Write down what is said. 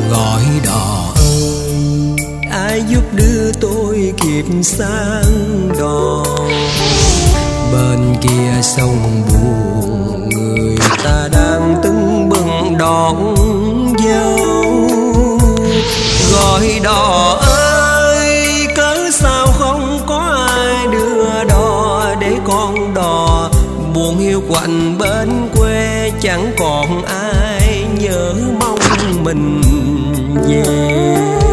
Gọi đò ơi, ai giúp đưa tôi kịp sang đò. Bên kia sông buồn, người ta đang tưng bừng đón dâu. Gọi đò ơi, cớ sao không có ai đưa đò để con đò buồn hiu quạnh bên quê, chẳng còn ai nhớ mong mình về.